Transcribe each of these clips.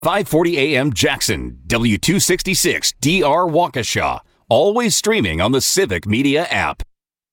540 AM Jackson, W266 DR Waukesha. Always streaming on the Civic Media app.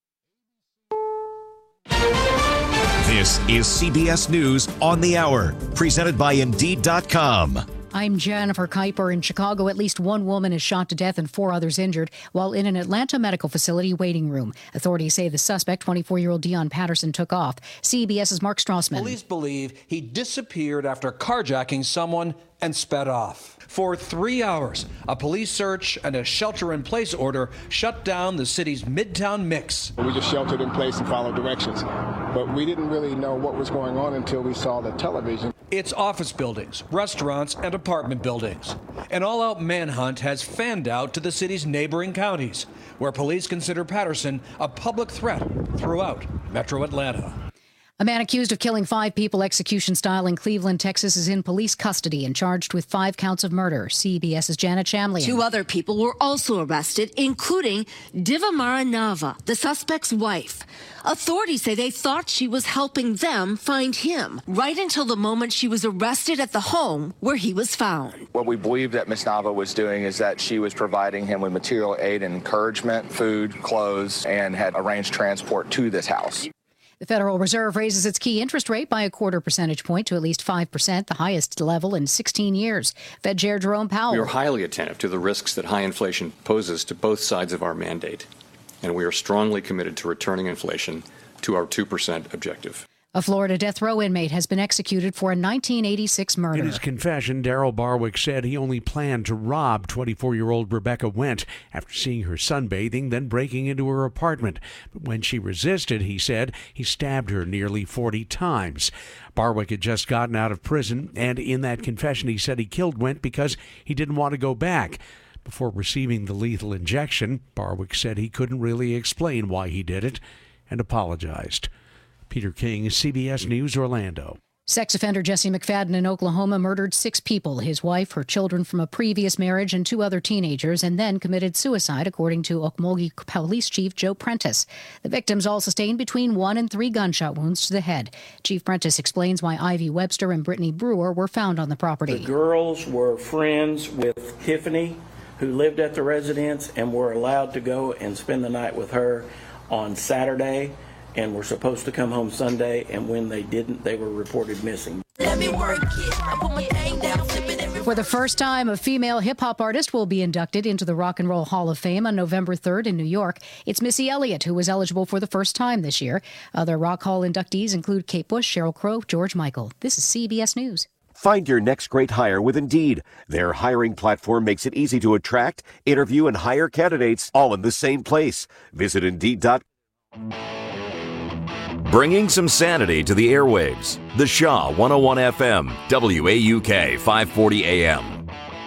This is CBS News on the Hour, presented by Indeed.com. I'm Jennifer Kuiper. In Chicago, at least one woman is shot to death and 4 others injured while in an Atlanta medical facility waiting room. Authorities say the suspect, 24-year-old Dion Patterson, took off. CBS's Mark Strassman. Police believe he disappeared after carjacking someone and sped off. For 3 hours, a police search and a shelter-in-place order shut down the city's Midtown mix. We just sheltered in place and followed directions, but we didn't really know what was going on until we saw the television. It's office buildings, restaurants, and apartment buildings. An all-out manhunt has fanned out to the city's neighboring counties, where police consider Patterson a public threat throughout Metro Atlanta. A man accused of killing 5 people execution style in Cleveland, Texas, is in police custody and charged with 5 counts of murder. CBS's Janet Shamlian. 2 other people were also arrested, including Divamara Nava, the suspect's wife. Authorities say they thought she was helping them find him, right until the moment she was arrested at the home where he was found. What we believe that Ms. Nava was doing is that she was providing him with material aid and encouragement, food, clothes, and had arranged transport to this house. The Federal Reserve raises its key interest rate by a 1/4 percentage point to at least 5%, the highest level in 16 years. Fed Chair Jerome Powell. We are highly attentive to the risks that high inflation poses to both sides of our mandate, and we are strongly committed to returning inflation to our 2% objective. A Florida death row inmate has been executed for a 1986 murder. In his confession, Darryl Barwick said he only planned to rob 24-year-old Rebecca Wendt after seeing her sunbathing, then breaking into her apartment. But when she resisted, he said he stabbed her nearly 40 times. Barwick had just gotten out of prison, and in that confession, he said he killed Wendt because he didn't want to go back. Before receiving the lethal injection, Barwick said he couldn't really explain why he did it and apologized. Peter King, CBS News, Orlando. Sex offender Jesse McFadden in Oklahoma murdered 6 people, his wife, her children from a previous marriage, and 2 other teenagers, and then committed suicide, according to Okmulgee Police Chief Joe Prentice. The victims all sustained between 1 and 3 gunshot wounds to the head. Chief Prentice explains why Ivy Webster and Brittany Brewer were found on the property. The girls were friends with Tiffany, who lived at the residence, and were allowed to go and spend the night with her on Saturday, and were supposed to come home Sunday, and when they didn't, they were reported missing. For the first time, a female hip-hop artist will be inducted into the Rock and Roll Hall of Fame on November 3rd in New York. It's Missy Elliott, who was eligible for the first time this year. Other Rock Hall inductees include Kate Bush, Sheryl Crow, George Michael. This is CBS News. Find your next great hire with Indeed. Their hiring platform makes it easy to attract, interview, and hire candidates all in the same place. Visit Indeed.com. Bringing some sanity to the airwaves. The Shaw 101 FM, WAUK 540 AM.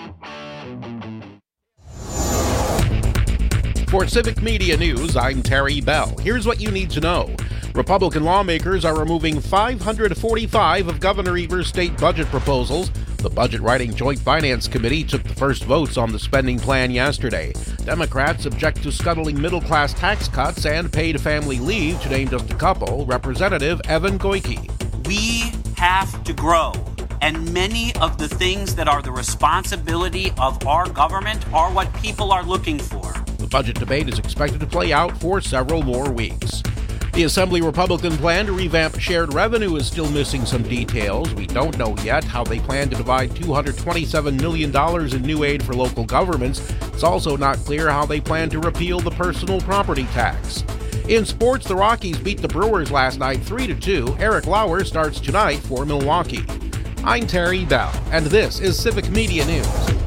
For Civic Media News, I'm Terry Bell. Here's what you need to know. Republican lawmakers are removing 545 of Governor Evers' state budget proposals. The Budget Writing Joint Finance Committee took the first votes on the spending plan yesterday. Democrats object to scuttling middle-class tax cuts and paid family leave, to name just a couple. Representative Evan Goyke. We have to grow, and many of the things that are the responsibility of our government are what people are looking for. The budget debate is expected to play out for several more weeks. The Assembly Republican plan to revamp shared revenue is still missing some details. We don't know yet how they plan to divide $227 million in new aid for local governments. It's also not clear how they plan to repeal the personal property tax. In sports, the Rockies beat the Brewers last night 3-2. Eric Lauer starts tonight for Milwaukee. I'm Terry Bell, and this is Civic Media News.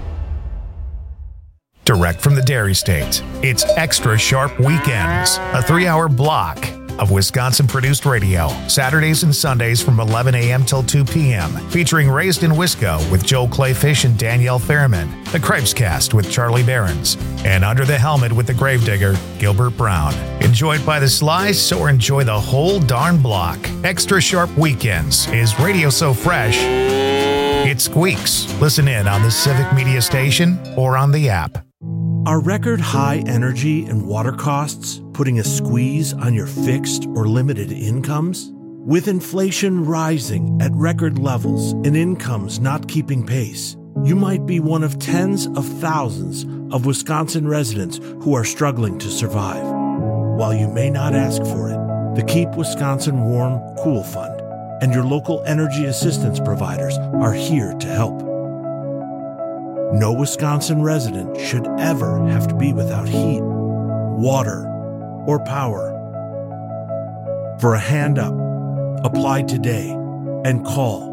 Direct from the Dairy State, it's Extra Sharp Weekends, a 3-hour block of Wisconsin-produced radio, Saturdays and Sundays from 11 a.m. till 2 p.m., featuring Raised in Wisco with Joel Clayfish and Danielle Fairman, The Cripescast with Charlie Behrens, and Under the Helmet with the Gravedigger, Gilbert Brown. Enjoyed by the slice or enjoy the whole darn block. Extra Sharp Weekends is radio so fresh, it squeaks. Listen in on the Civic Media Station or on the app. Are record high energy and water costs putting a squeeze on your fixed or limited incomes? With inflation rising at record levels and incomes not keeping pace, You might be one of tens of thousands of Wisconsin residents who are struggling to survive. While you may not ask for it, the Keep Wisconsin Warm Cool Fund and your local energy assistance providers are here to help. No Wisconsin resident should ever have to be without heat, water, or power. For a hand up, apply today and call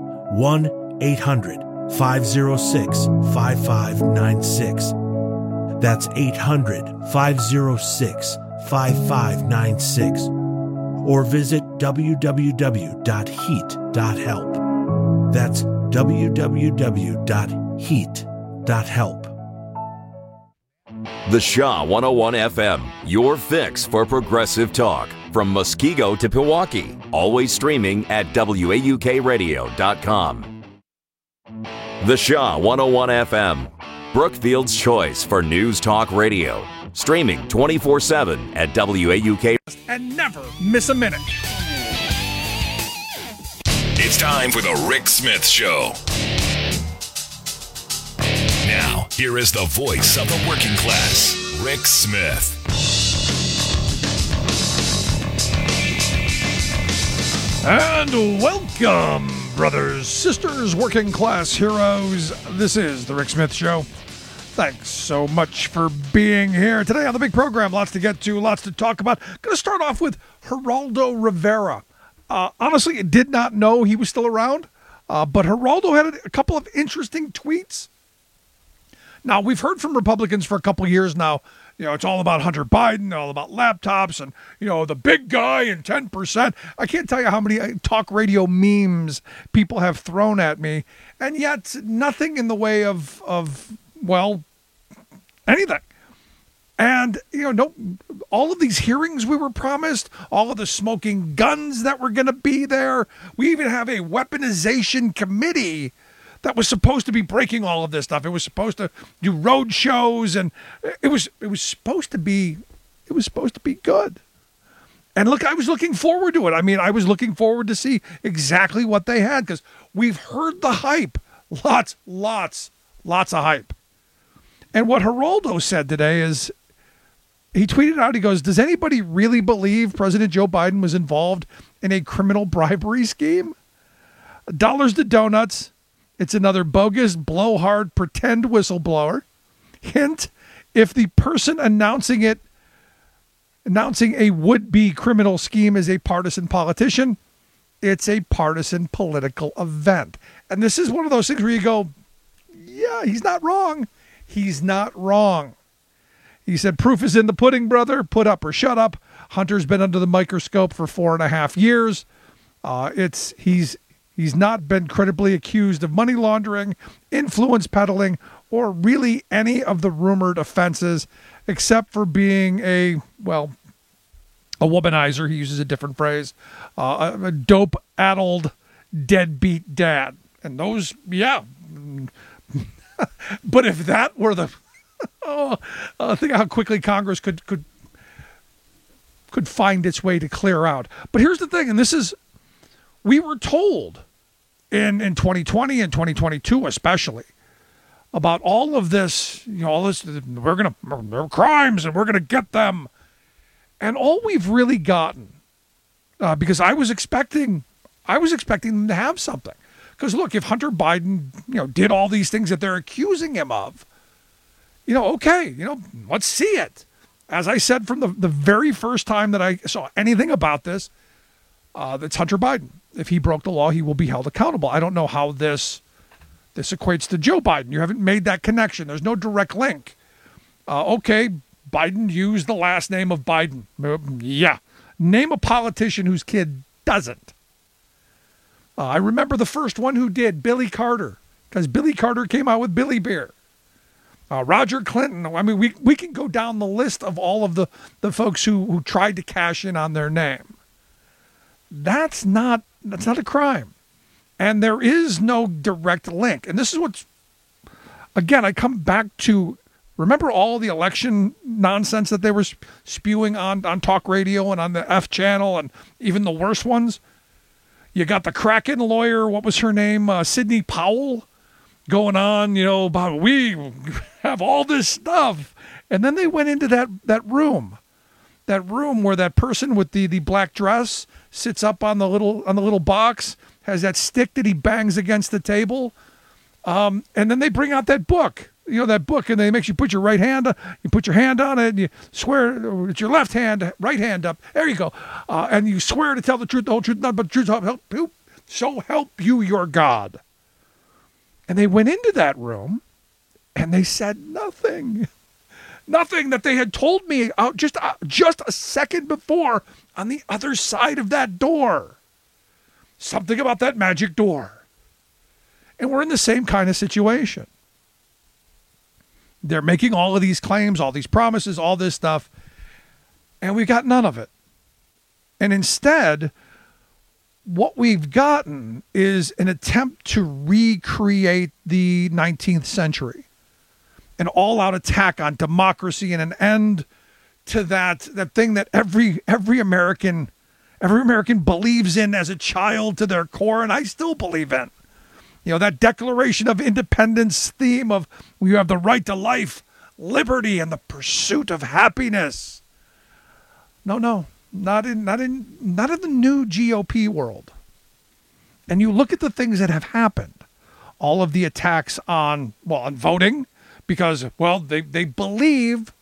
1-800-506-5596. That's 800-506-5596. Or visit www.heat.help. That's www.heat.help. The Shaw 101 FM, your fix for progressive talk. From Muskego to Pewaukee, always streaming at WAUKradio.com. The Shaw 101 FM, Brookfield's choice for news talk radio. Streaming 24/7 at WAUK. And never miss a minute. It's time for the Rick Smith Show. Now, here is the voice of the working class, Rick Smith. And welcome, brothers, sisters, working class heroes. This is the Rick Smith Show. Thanks so much for being here. Today on the big program, lots to get to, lots to talk about. Going to start off with Geraldo Rivera. Honestly, I did not know he was still around, but Geraldo had a couple of interesting tweets. Now, we've heard from Republicans for a couple of years now, you know, it's all about Hunter Biden, all about laptops, and, you know, the big guy and 10%. I can't tell you how many talk radio memes people have thrown at me, and yet nothing in the way of well, anything. And, you know, all of these hearings we were promised, all of the smoking guns that were going to be there. We even have a weaponization committee that was supposed to be breaking all of this stuff. It was supposed to do road shows, and it was supposed to be good. And look, I was looking forward to it. I mean, I was looking forward to see exactly what they had, because we've heard the hype. Lots of hype. And what Geraldo said today is, he tweeted out, he goes, does anybody really believe President Joe Biden was involved in a criminal bribery scheme? Dollars to donuts. It's another bogus, blowhard, pretend whistleblower. Hint, if the person announcing a would-be criminal scheme is a partisan politician, it's a partisan political event. And this is one of those things where you go, yeah, he's not wrong. He's not wrong. He said, proof is in the pudding, brother. Put up or shut up. Hunter's been under the microscope for 4.5 years. He's not been credibly accused of money laundering, influence peddling, or really any of the rumored offenses, except for being a womanizer. He uses a different phrase, a dope-addled, deadbeat dad. And those, yeah. But if that were the, think how quickly Congress could find its way to clear out. But here's the thing, and this is, we were told in 2020 and 2022 especially about all of this, you know, all this, they're crimes and we're going to get them. And all we've really gotten, because I was expecting them to have something. Because look, if Hunter Biden, you know, did all these things that they're accusing him of, you know, okay, you know, let's see it. As I said from the very first time that I saw anything about this, that's Hunter Biden. If he broke the law, he will be held accountable. I don't know how this equates to Joe Biden. You haven't made that connection. There's no direct link. Okay, Biden used the last name of Biden. Yeah. Name a politician whose kid doesn't. I remember the first one who did, Billy Carter, because Billy Carter came out with Billy Beer. Roger Clinton. I mean, we can go down the list of all of the folks who tried to cash in on their name. That's not a crime. And there is no direct link. And this is what's, again, I come back to, remember all the election nonsense that they were spewing on talk radio and on the F channel and even the worst ones? You got the Kraken lawyer, what was her name? Sidney Powell, going on, about we have all this stuff. And then they went into that room where that person with the black dress sits up on the little box, has that stick that he bangs against the table. And then they bring out that book, that book, and they make you put your right hand, you put your hand on it, and you swear it's your left hand, right hand up. There you go. And you swear to tell the truth, the whole truth, nothing but the truth, so help you your God. And they went into that room, and they said nothing. Nothing that they had told me just a second before on the other side of that door. Something about that magic door. And we're in the same kind of situation. They're making all of these claims, all these promises, all this stuff, and we got none of it. And instead, what we've gotten is an attempt to recreate the 19th century. An all-out attack on democracy and an end to that thing that every American believes in as a child to their core, and I still believe in. That Declaration of Independence theme of we have the right to life, liberty, and the pursuit of happiness. No, not in the new GOP world. And you look at the things that have happened, all of the attacks on voting, because, they believe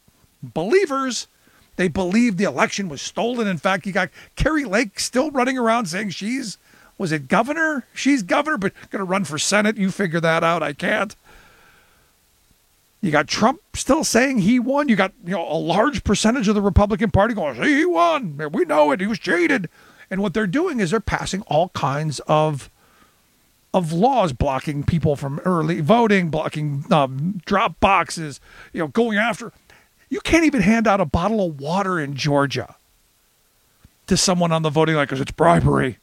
the election was stolen. In fact, you got Carrie Lake still running around saying she's governor? She's governor, but going to run for Senate. You figure that out. I can't. You got Trump still saying he won. You got a large percentage of the Republican Party going, see, he won. We know it. He was cheated. And what they're doing is they're passing all kinds of laws, blocking people from early voting, blocking drop boxes, going after. You can't even hand out a bottle of water in Georgia to someone on the voting line because it's bribery.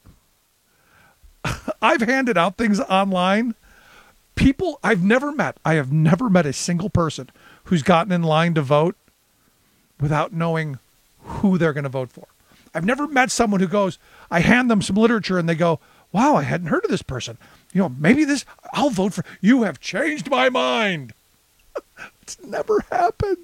I've handed out things online. People I have never met a single person who's gotten in line to vote without knowing who they're going to vote for. I've never met someone who goes, I hand them some literature and they go, wow, I hadn't heard of this person. Maybe I'll vote for, you have changed my mind. It's never happened.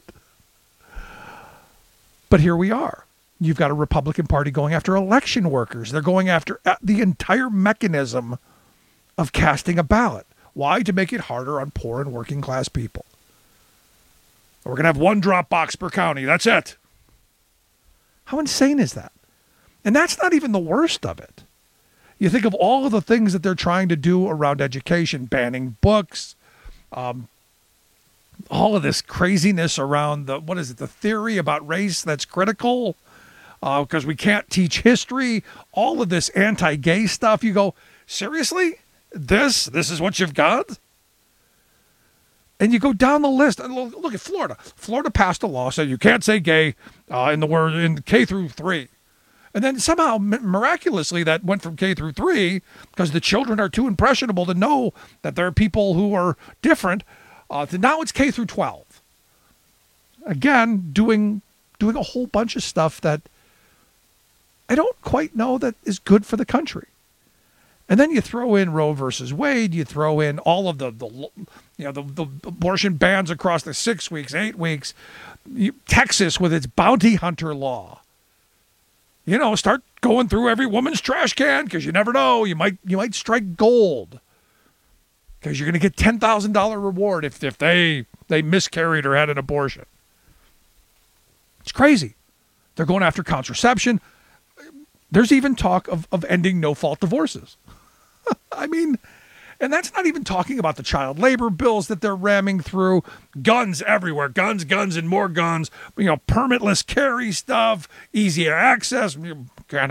But here we are. You've got a Republican Party going after election workers. They're going after the entire mechanism of casting a ballot. Why? To make it harder on poor and working class people. We're going to have one drop box per county. That's it. How insane is that? And that's not even the worst of it. You think of all of the things that they're trying to do around education, banning books, all of this craziness around the theory about race that's critical, because we can't teach history, all of this anti-gay stuff. You go, seriously? This is what you've got? And you go down the list and look at Florida. Florida passed a law saying you can't say gay in K through 3. And then somehow, miraculously, that went from K through 3 because the children are too impressionable to know that there are people who are different. Now it's K through 12. Again, doing a whole bunch of stuff that I don't quite know that is good for the country. And then you throw in Roe versus Wade. You throw in all of the abortion bans across the 6 weeks, 8 weeks. Texas with its bounty hunter law. Start going through every woman's trash can because you never know. You might strike gold because you're going to get $10,000 reward if they miscarried or had an abortion. It's crazy. They're going after contraception. There's even talk of ending no-fault divorces. I mean, and that's not even talking about the child labor bills that they're ramming through. Guns everywhere. Guns, and more guns. Permitless carry stuff. Easier access. Can't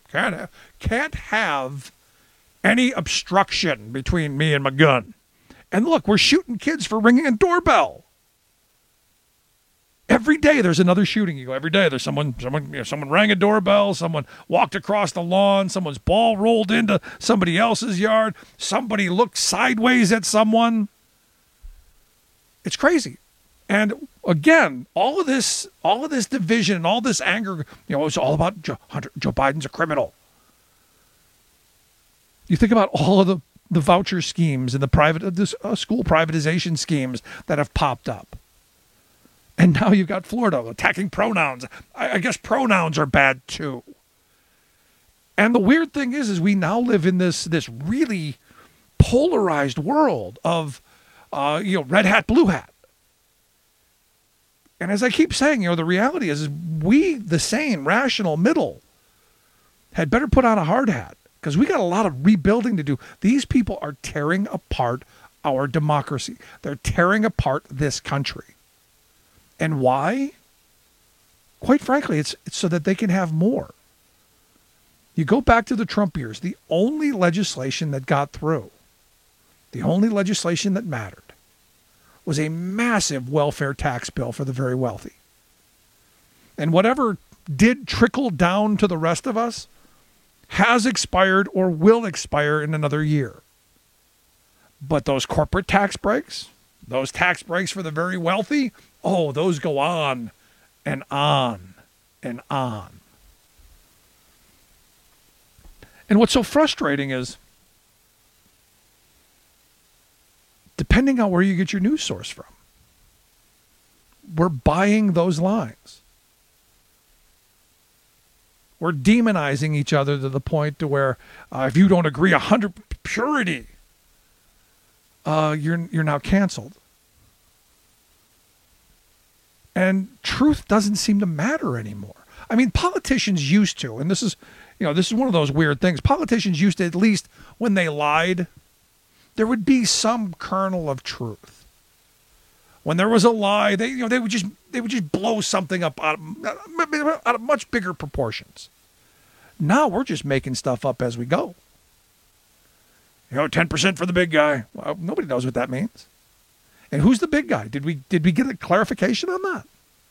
have any obstruction between me and my gun. And look, we're shooting kids for ringing a doorbell. Every day there's another shooting. You go, every day there's someone rang a doorbell, someone walked across the lawn, someone's ball rolled into somebody else's yard, somebody looked sideways at someone. It's crazy. And again, all of this division and all this anger, it's all about Joe Biden's a criminal. You think about all of the voucher schemes and the school privatization schemes that have popped up. And now you've got Florida attacking pronouns. I guess pronouns are bad too. And the weird thing is we now live in this really polarized world of, red hat, blue hat. And as I keep saying, the reality is we, the sane, rational middle, had better put on a hard hat because we got a lot of rebuilding to do. These people are tearing apart our democracy. They're tearing apart this country. And why? Quite frankly, it's so that they can have more. You go back to the Trump years, the only legislation that got through, the only legislation that mattered, was a massive welfare tax bill for the very wealthy. And whatever did trickle down to the rest of us has expired or will expire in another year. But those corporate tax breaks, those tax breaks for the very wealthy, those go on and on and on. And what's so frustrating is, depending on where you get your news source from, we're buying those lines. We're demonizing each other to the point to where if you don't agree 100% purity, you're now canceled. And truth doesn't seem to matter anymore. I mean, politicians used to, and this is one of those weird things. Politicians used to, at least when they lied, there would be some kernel of truth. When there was a lie, they would just blow something up out of much bigger proportions. Now we're just making stuff up as we go. 10% for the big guy. Well, nobody knows what that means. And who's the big guy? Did we get a clarification on that?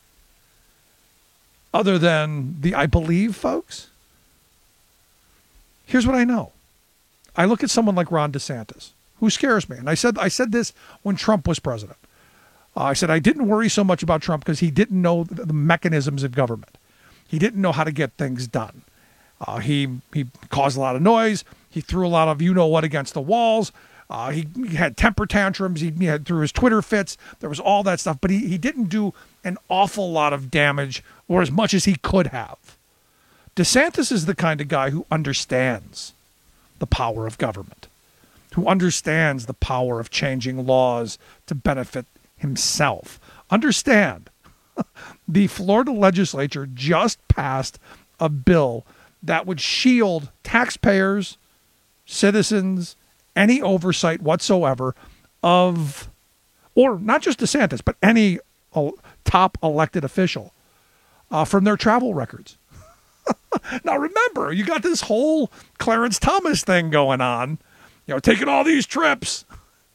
Other than the I believe folks? Here's what I know. I look at someone like Ron DeSantis, who scares me. And I said this when Trump was president. I said I didn't worry so much about Trump because he didn't know the mechanisms of government. He didn't know how to get things done. He caused a lot of noise. He threw a lot of you-know-what against the walls. He had temper tantrums. He had through his Twitter fits. There was all that stuff. But he didn't do an awful lot of damage or as much as he could have. DeSantis is the kind of guy who understands the power of government, who understands the power of changing laws to benefit himself. Understand, the Florida legislature just passed a bill that would shield taxpayers, citizens, any oversight whatsoever of, or not just DeSantis, but any top elected official from their travel records. Now remember, you got this whole Clarence Thomas thing going on, taking all these trips.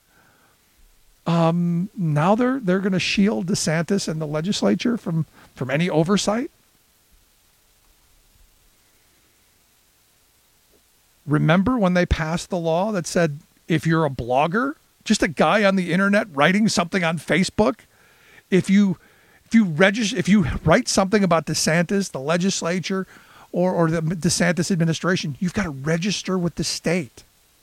Now they're going to shield DeSantis and the legislature from any oversight. Remember when they passed the law that said if you're a blogger, just a guy on the internet writing something on Facebook, if you write something about DeSantis, the legislature, or the DeSantis administration, you've got to register with the state.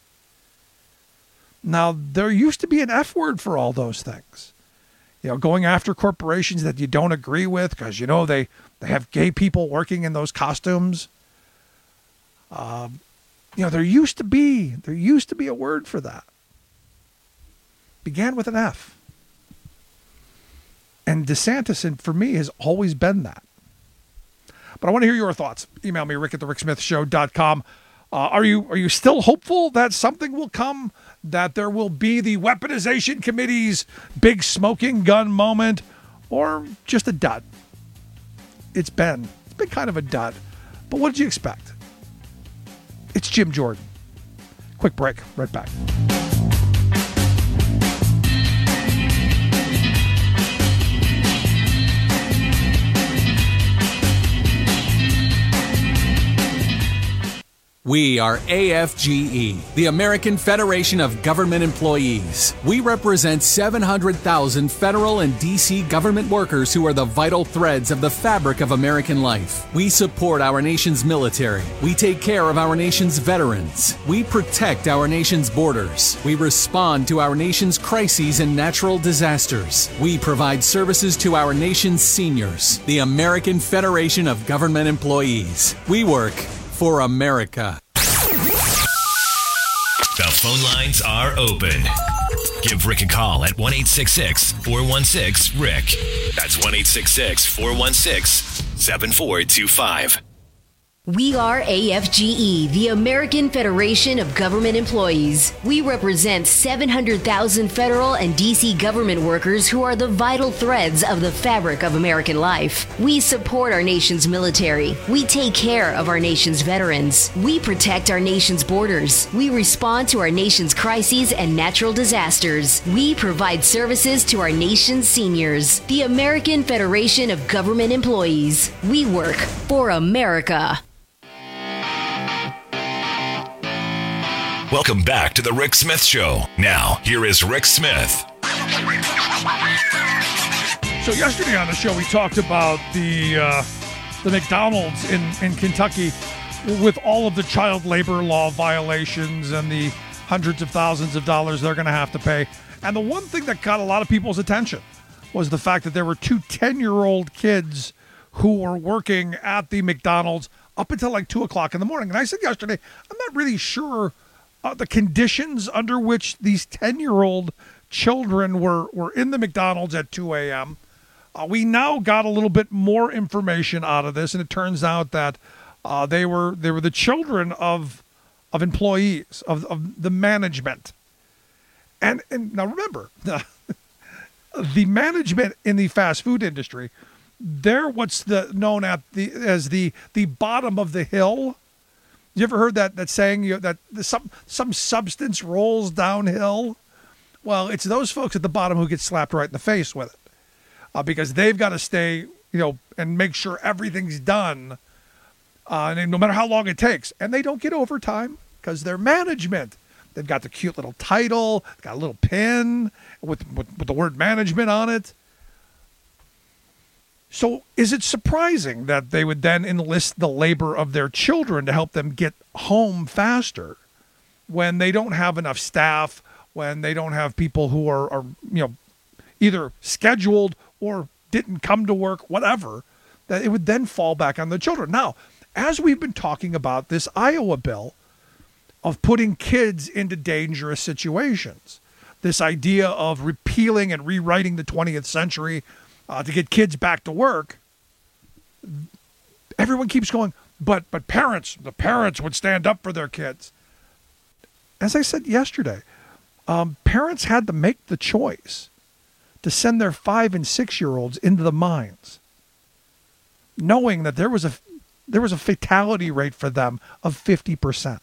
Now, there used to be an F word for all those things. Going after corporations that you don't agree with because, they have gay people working in those costumes. There used to be a word for that. Began with an F. And DeSantis, for me, has always been that. But I want to hear your thoughts. Email me, rick@thericksmithshow.com. Are you still hopeful that something will come, that there will be the weaponization committee's big smoking gun moment, or just a dud? It's been kind of a dud. But what did you expect? It's Jim Jordan. Quick break. Right back. We are AFGE, the American Federation of Government Employees. We represent 700,000 federal and D.C. government workers who are the vital threads of the fabric of American life. We support our nation's military. We take care of our nation's veterans. We protect our nation's borders. We respond to our nation's crises and natural disasters. We provide services to our nation's seniors. The American Federation of Government Employees. We work for America. The phone lines are open. Give Rick a call at 1-866-416-RICK. That's 1-866-416-7425. We are AFGE, the American Federation of Government Employees. We represent 700,000 federal and D.C. government workers who are the vital threads of the fabric of American life. We support our nation's military. We take care of our nation's veterans. We protect our nation's borders. We respond to our nation's crises and natural disasters. We provide services to our nation's seniors. The American Federation of Government Employees. We work for America. Welcome back to the Rick Smith Show. Now, here is Rick Smith. So yesterday on the show, we talked about the McDonald's in Kentucky with all of the child labor law violations and the hundreds of thousands of dollars they're going to have to pay. And the one thing that got a lot of people's attention was the fact that there were two 10-year-old kids who were working at the McDonald's up until like 2 o'clock in the morning. And I said yesterday, I'm not really sure the conditions under which these 10-year-old children were in the McDonald's at 2 a.m. We now got a little bit more information out of this, and it turns out that they were the children of employees, of the management. And now remember, the management in the fast food industry, they're what's known as the bottom of the hill. You ever heard that saying, that some substance rolls downhill? Well, it's those folks at the bottom who get slapped right in the face with it, because they've got to stay, and make sure everything's done, and no matter how long it takes. And they don't get overtime because they're management. They've got the cute little title, got a little pin with the word management on it. So is it surprising that they would then enlist the labor of their children to help them get home faster when they don't have enough staff, when they don't have people who are either scheduled or didn't come to work, whatever, that it would then fall back on the children? Now, as we've been talking about this Iowa bill of putting kids into dangerous situations, this idea of repealing and rewriting the 20th century to get kids back to work, everyone keeps going, but the parents would stand up for their kids. As I said yesterday, parents had to make the choice to send their 5- and 6-year-olds into the mines, knowing that there was a fatality rate for them of 50%.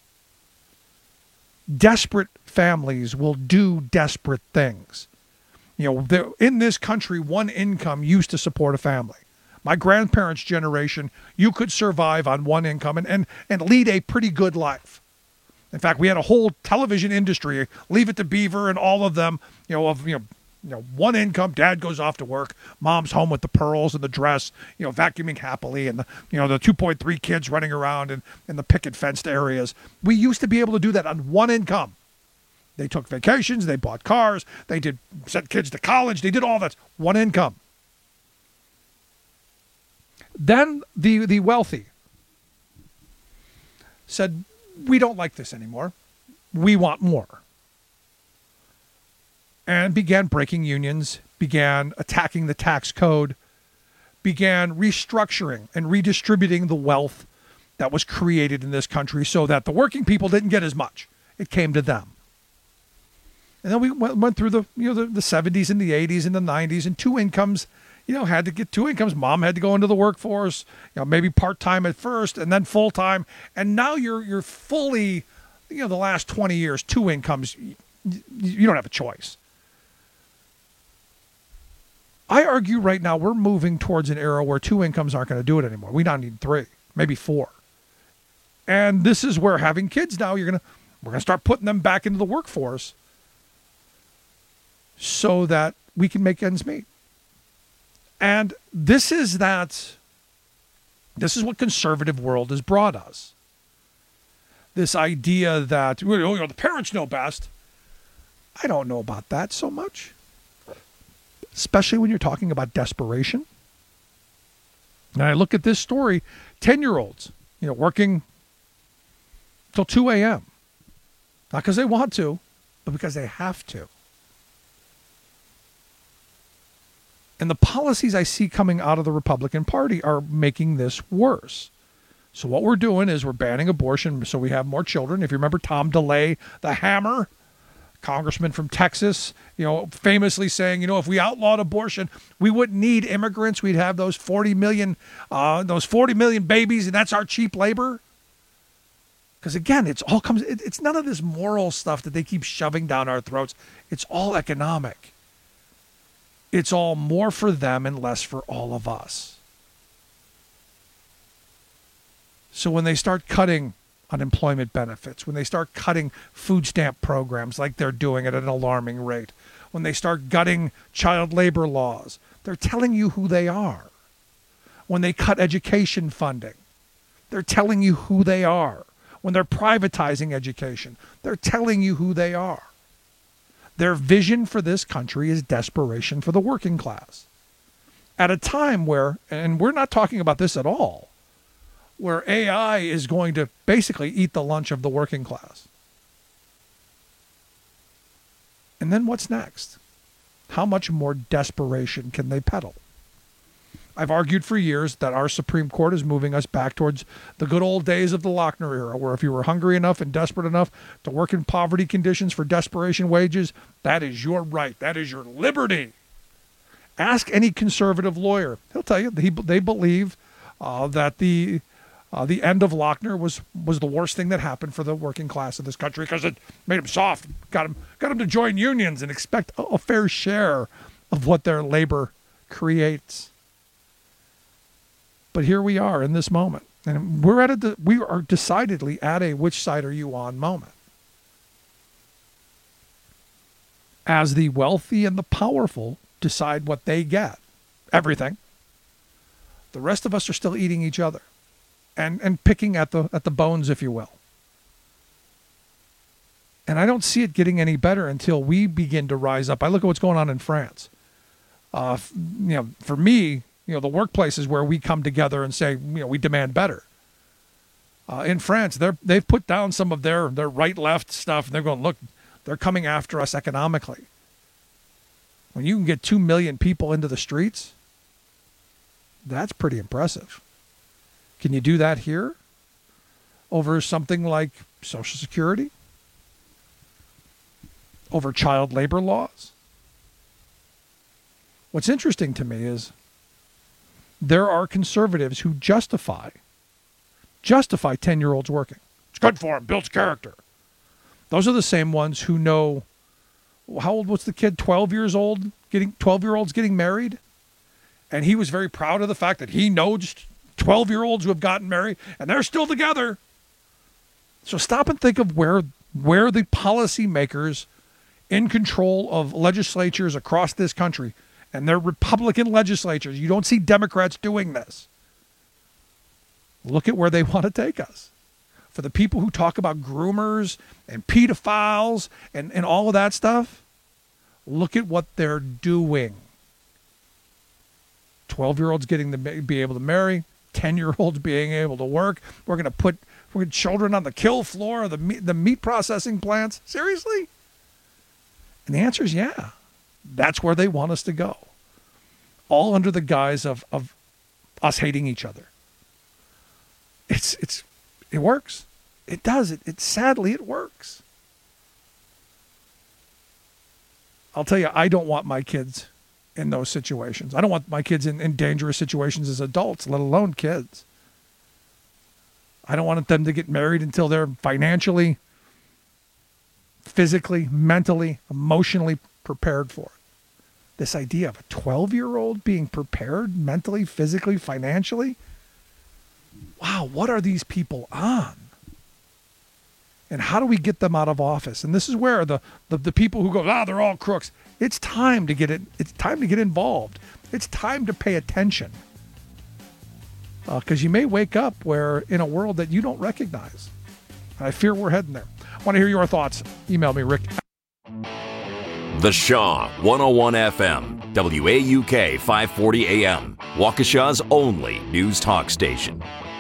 Desperate families will do desperate things. In this country, one income used to support a family. My grandparents' generation, you could survive on one income and lead a pretty good life. In fact, we had a whole television industry, Leave It to Beaver and all of them, one income. Dad goes off to work, mom's home with the pearls and the dress, vacuuming happily, and the 2.3 kids running around in the picket fenced areas. We used to be able to do that on one income. They took vacations, they bought cars, they sent kids to college, they did all that. One income. Then the wealthy said, we don't like this anymore. We want more. And began breaking unions, began attacking the tax code, began restructuring and redistributing the wealth that was created in this country so that the working people didn't get as much. It came to them. And then we went through the 70s and the 80s and the 90s, and two incomes, had to get two incomes. Mom had to go into the workforce, maybe part-time at first and then full-time. And now you're fully, the last 20 years, two incomes, you don't have a choice. I argue right now we're moving towards an era where two incomes aren't going to do it anymore. We now need three, maybe four. And this is where having kids now, we're gonna start putting them back into the workforce so that we can make ends meet. And this is what conservative world has brought us. This idea that the parents know best. I don't know about that so much, especially when you're talking about desperation. And I look at this story, 10-year-olds, working till 2 a.m. Not because they want to, but because they have to. And the policies I see coming out of the Republican Party are making this worse. So what we're doing is we're banning abortion so we have more children. If you remember Tom DeLay, the Hammer, congressman from Texas, famously saying, if we outlawed abortion, we wouldn't need immigrants. We'd have those 40 million babies, and that's our cheap labor. Because again, it's none of this moral stuff that they keep shoving down our throats. It's all economic. It's all more for them and less for all of us. So when they start cutting unemployment benefits, when they start cutting food stamp programs like they're doing at an alarming rate, when they start gutting child labor laws, they're telling you who they are. When they cut education funding, they're telling you who they are. When they're privatizing education, they're telling you who they are. Their vision for this country is desperation for the working class. At a time where, and we're not talking about this at all, where AI is going to basically eat the lunch of the working class. And then what's next? How much more desperation can they peddle? I've argued for years that our Supreme Court is moving us back towards the good old days of the Lochner era, where if you were hungry enough and desperate enough to work in poverty conditions for desperation wages, that is your right. That is your liberty. Ask any conservative lawyer. He'll tell you they believe that the end of Lochner was the worst thing that happened for the working class of this country because it made them soft, got them to join unions and expect a fair share of what their labor creates. But here we are in this moment, and we are decidedly at a which side are you on moment. As the wealthy and the powerful decide what they get, everything, the rest of us are still eating each other and picking at the bones, if you will. And I don't see it getting any better until we begin to rise up. I look at what's going on in France. For me, the workplaces where we come together and say, we demand better. In France, they've put down some of their right-left stuff, and they're going, look, they're coming after us economically. When you can get 2 million people into the streets, that's pretty impressive. Can you do that here over something like Social Security? Over child labor laws? What's interesting to me is there are conservatives who justify 10-year-olds working. It's good for them, builds character. Those are the same ones who know, how old was the kid? 12-year-olds getting married? And he was very proud of the fact that he knows 12-year-olds who have gotten married and they're still together. So stop and think of where the policymakers in control of legislatures across this country, and they're Republican legislatures. You don't see Democrats doing this. Look at where they want to take us. For the people who talk about groomers and pedophiles and all of that stuff, look at what they're doing. 12-year-olds getting to be able to marry, 10-year-olds being able to work. We're going to put children on the kill floor of the meat processing plants. Seriously? And the answer is yeah. That's where they want us to go. All under the guise of us hating each other. It works. It does. Sadly, it works. I'll tell you, I don't want my kids in those situations. I don't want my kids in dangerous situations as adults, let alone kids. I don't want them to get married until they're financially, physically, mentally, emotionally prepared for it. This idea of a 12-year-old being prepared mentally, physically, financially. Wow, what are these people on? And how do we get them out of office? And this is where the people who go, they're all crooks. It's time to get it. It's time to get involved. It's time to pay attention. Because you may wake up in a world that you don't recognize. I fear we're heading there. I want to hear your thoughts. Email me, Rick. The Shaw 101 FM, WAUK 540 AM, Waukesha's only news talk station.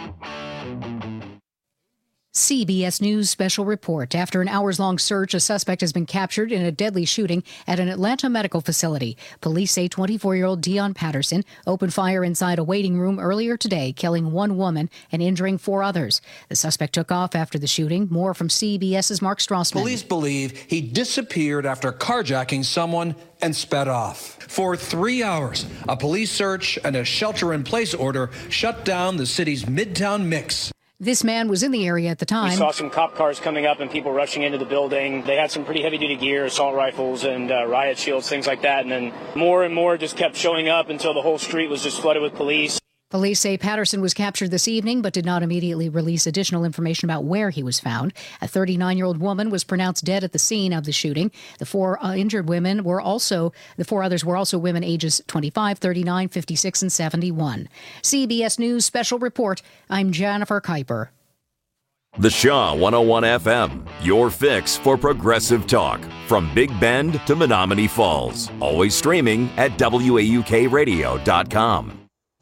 CBS News special report. After an hours-long search, a suspect has been captured in a deadly shooting at an Atlanta medical facility. Police say 24-year-old Dion Patterson opened fire inside a waiting room earlier today, killing one woman and injuring 4 others. The suspect took off after the shooting. More from CBS's Mark Strassman. Police believe he disappeared after carjacking someone and sped off. For 3 hours, a police search and a shelter-in-place order shut down the city's Midtown mix. This man was in the area at the time. We saw some cop cars coming up and people rushing into the building. They had some pretty heavy-duty gear, assault rifles and riot shields, things like that. And then more and more just kept showing up until the whole street was just flooded with police. Police say Patterson was captured this evening, but did not immediately release additional information about where he was found. A 39-year-old woman was pronounced dead at the scene of the shooting. The 4 injured women were also, the 4 others were also women ages 25, 39, 56, and 71. CBS News special report. I'm Jennifer Kuiper. The Shaw 101 FM, your fix for progressive talk. From Big Bend to Menominee Falls. Always streaming at WAUKradio.com.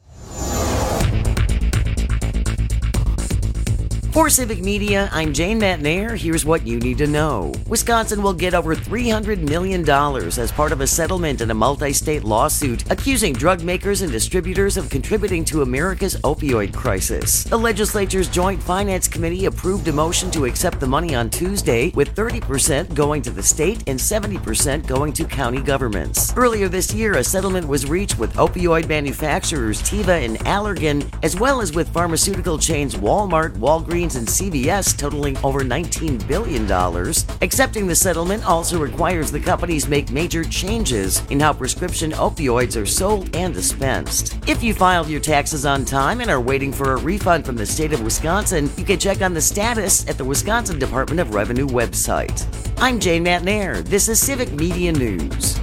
For Civic Media, I'm Jane Matnair. Here's what you need to know. Wisconsin will get over $300 million as part of a settlement in a multi-state lawsuit accusing drug makers and distributors of contributing to America's opioid crisis. The legislature's Joint Finance Committee approved a motion to accept the money on Tuesday, with 30% going to the state and 70% going to county governments. Earlier this year, a settlement was reached with opioid manufacturers Teva and Allergan, as well as with pharmaceutical chains Walmart, Walgreens, and CVS, totaling over $19 billion. Accepting the settlement also requires the companies make major changes in how prescription opioids are sold and dispensed. If you filed your taxes on time and are waiting for a refund from the state of Wisconsin, you can check on the status at the Wisconsin Department of Revenue website. I'm Jane Matnair. This is Civic Media News.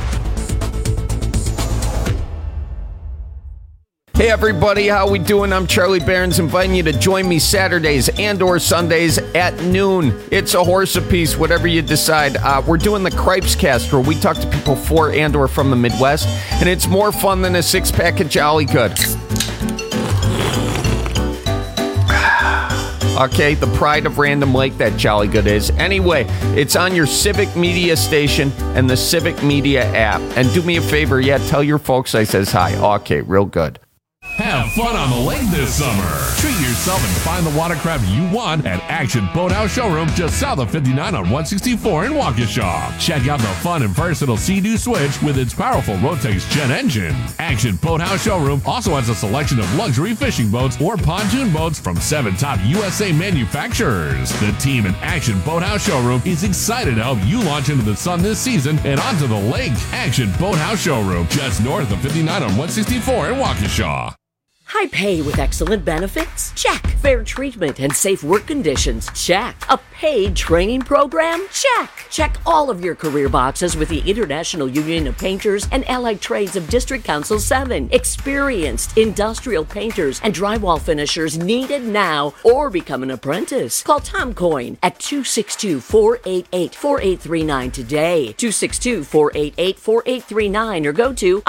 Hey everybody, how we doing? I'm Charlie Barons, inviting you to join me Saturdays and or Sundays at noon. It's a horse apiece, whatever you decide. We're doing the Cripes Cast, where we talk to people for and or from the Midwest, and it's more fun than a 6-pack of Jolly Good. Okay, the pride of Random Lake, that Jolly Good is. Anyway, it's on your Civic Media station and the Civic Media app. And do me a favor, tell your folks I says hi. Okay, real good. Have fun on the lake this summer. Treat yourself and find the watercraft you want at Action Boathouse Showroom just south of 59 on 164 in Waukesha. Check out the fun and versatile Sea-Doo Switch with its powerful Rotax jet engine. Action Boathouse Showroom also has a selection of luxury fishing boats or pontoon boats from 7 top USA manufacturers. The team at Action Boathouse Showroom is excited to help you launch into the sun this season and onto the lake. Action Boathouse Showroom just north of 59 on 164 in Waukesha. High pay with excellent benefits? Check. Fair treatment and safe work conditions? Check. A paid training program? Check. Check all of your career boxes with the International Union of Painters and Allied Trades of District Council 7. Experienced industrial painters and drywall finishers needed now, or become an apprentice. Call Tom Coyne at 262-488-4839 today. 262-488-4839, or go to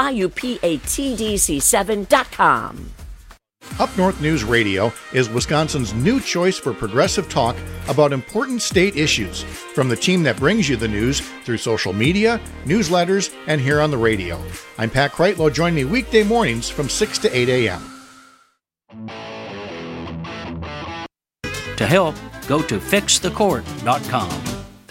IUPATDC7.com. Up North News Radio is Wisconsin's new choice for progressive talk about important state issues, from the team that brings you the news through social media, newsletters, and here on the radio. I'm Pat Kreitlow. Join me weekday mornings from 6 to 8 a.m. To help, go to fixthecourt.com.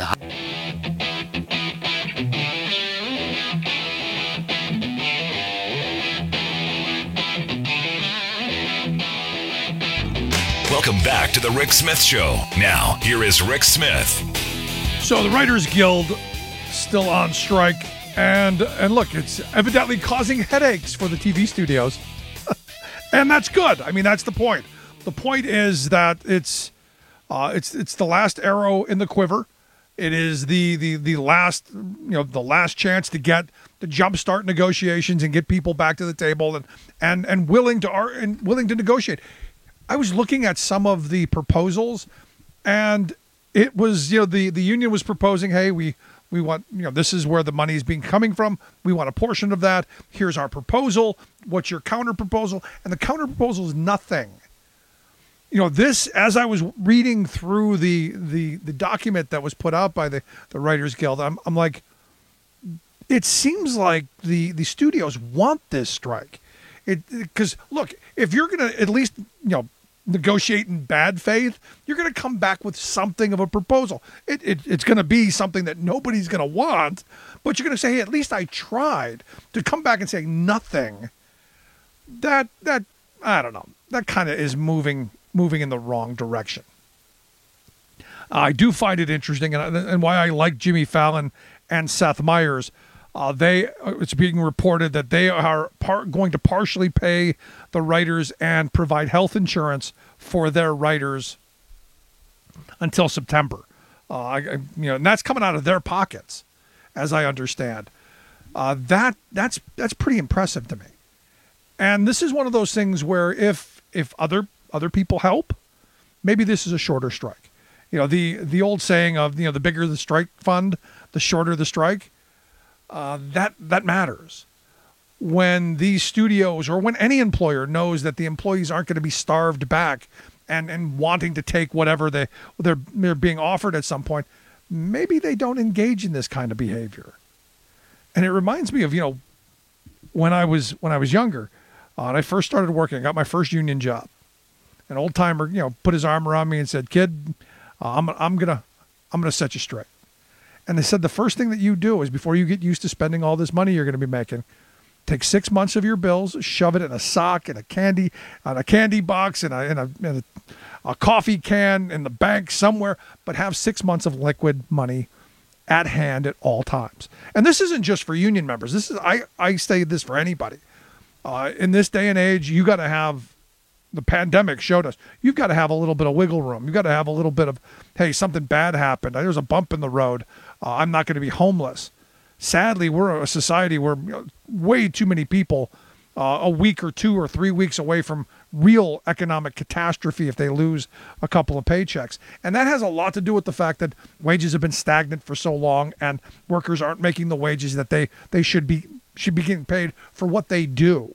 Welcome back to the Rick Smith Show. Now, here is Rick Smith. So the Writers Guild still on strike, and look, it's evidently causing headaches for the TV studios. And that's good. I mean, that's the point. The point is that it's It's the last arrow in the quiver. It is the last, the last chance to get the jumpstart negotiations and get people back to the table and willing to negotiate. I was looking at some of the proposals, and it was, the union was proposing, hey, we want, this is where the money is coming from. We want a portion of that. Here's our proposal. What's your counter proposal? And the counter proposal is nothing. This, as I was reading through the document that was put out by the Writers Guild, I'm like, it seems like the studios want this strike. Because look, if you're going to at least, negotiate in bad faith, you're going to come back with something of a proposal. It's going to be something that nobody's going to want, but you're going to say, hey, at least I tried. To come back and say nothing, that I don't know, that kind of is moving in the wrong direction. I do find it interesting, and why I like Jimmy Fallon and Seth Meyers. It's being reported that they are going to partially pay the writers and provide health insurance for their writers until September. And that's coming out of their pockets, as I understand. That's pretty impressive to me. And this is one of those things where if other people help, maybe this is a shorter strike. The old saying of, the bigger the strike fund, the shorter the strike. That matters. When these studios, or when any employer knows that the employees aren't going to be starved back and wanting to take whatever they're being offered at some point, maybe they don't engage in this kind of behavior. And it reminds me of, when I was younger, and I first started working, I got my first union job. An old timer, put his arm around me and said, "Kid, I'm gonna set you straight." And they said the first thing that you do is, before you get used to spending all this money you're going to be making, take 6 months of your bills, shove it in a sock, in a candy box, in a coffee can, in the bank somewhere, but have 6 months of liquid money at hand at all times. And this isn't just for union members. This is I say this for anybody. In this day and age, you got to have. The pandemic showed us you've got to have a little bit of wiggle room. You've got to have a little bit of, hey, something bad happened. There's a bump in the road. I'm not going to be homeless. Sadly, we're a society where way too many people a week or 2 or 3 weeks away from real economic catastrophe if they lose a couple of paychecks. And that has a lot to do with the fact that wages have been stagnant for so long and workers aren't making the wages that they should be getting paid for what they do.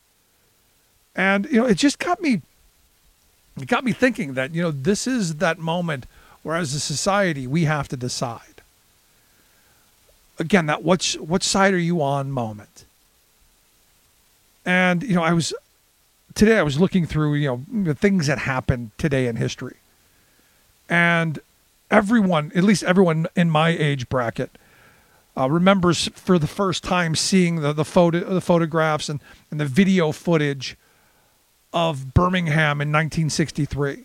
And, it just got me thinking that, this is that moment where as a society, we have to decide. Again, that what side are you on moment. And, today I was looking through, the things that happened today in history. And everyone, at least everyone in my age bracket, remembers for the first time seeing the photographs and the video footage of Birmingham in 1963.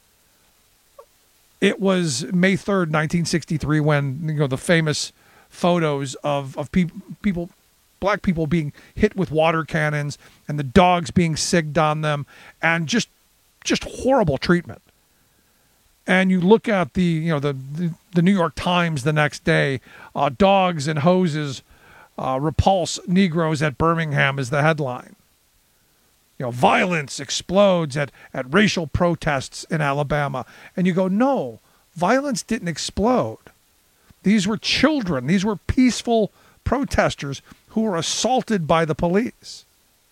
It was May 3rd, 1963, when the famous photos of people, black people being hit with water cannons and the dogs being sigged on them, and just horrible treatment. And you look at the New York Times the next day, dogs and hoses repulse Negroes at Birmingham is the headline. Violence explodes at racial protests in Alabama. And you go, no, violence didn't explode. These were children. These were peaceful protesters who were assaulted by the police.